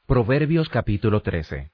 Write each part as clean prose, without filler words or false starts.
Proverbios capítulo 13.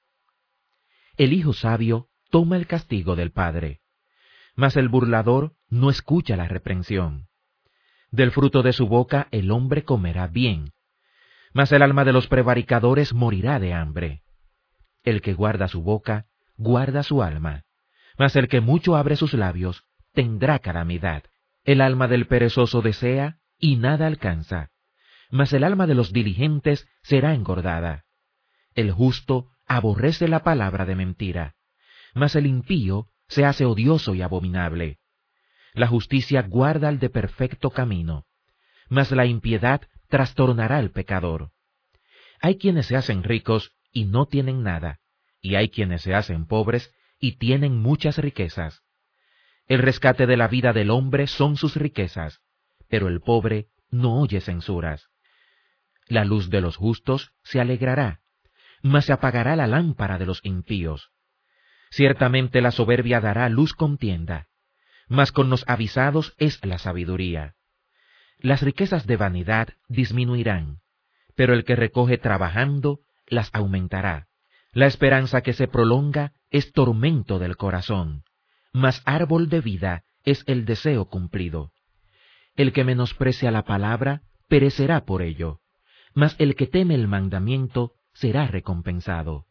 El hijo sabio toma el castigo del padre, mas el burlador no escucha la reprensión. Del fruto de su boca el hombre comerá bien, mas el alma de los prevaricadores morirá de hambre. El que guarda su boca, guarda su alma, mas el que mucho abre sus labios, tendrá calamidad. El alma del perezoso desea, y nada alcanza, mas el alma de los diligentes será engordada. El justo aborrece la palabra de mentira, mas el impío se hace odioso y abominable. La justicia guarda al de perfecto camino, mas la impiedad trastornará al pecador. Hay quienes se hacen ricos y no tienen nada, y hay quienes se hacen pobres y tienen muchas riquezas. El rescate de la vida del hombre son sus riquezas, pero el pobre no oye censuras. La luz de los justos se alegrará, mas se apagará la lámpara de los impíos. Ciertamente la soberbia dará luz contienda, mas con los avisados es la sabiduría. Las riquezas de vanidad disminuirán, pero el que recoge trabajando las aumentará. La esperanza que se prolonga es tormento del corazón, mas árbol de vida es el deseo cumplido. El que menosprecia la palabra perecerá por ello, mas el que teme el mandamiento será recompensado.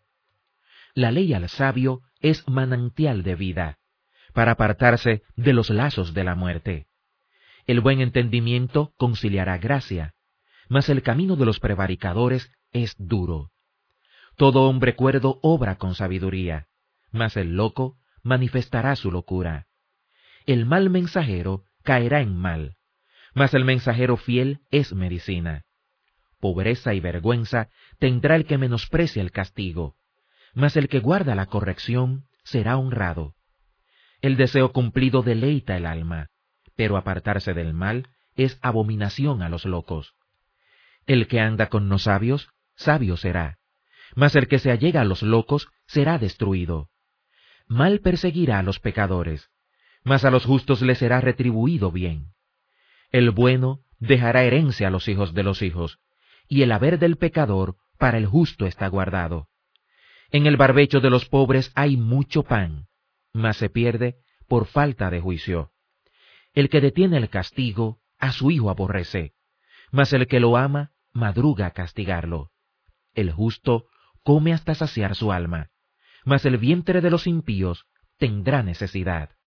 La ley al sabio es manantial de vida, para apartarse de los lazos de la muerte. El buen entendimiento conciliará gracia, mas el camino de los prevaricadores es duro. Todo hombre cuerdo obra con sabiduría, mas el loco manifestará su locura. El mal mensajero caerá en mal, mas el mensajero fiel es medicina. Pobreza y vergüenza tendrá el que menosprecia el castigo, mas el que guarda la corrección será honrado. El deseo cumplido deleita el alma, pero apartarse del mal es abominación a los locos. El que anda con los sabios, sabio será, mas el que se allega a los locos será destruido. Mal perseguirá a los pecadores, mas a los justos les será retribuido bien. El bueno dejará herencia a los hijos de los hijos, y el haber del pecador para el justo está guardado. En el barbecho de los pobres hay mucho pan, mas se pierde por falta de juicio. El que detiene el castigo, a su hijo aborrece, mas el que lo ama, madruga a castigarlo. El justo come hasta saciar su alma, mas el vientre de los impíos tendrá necesidad.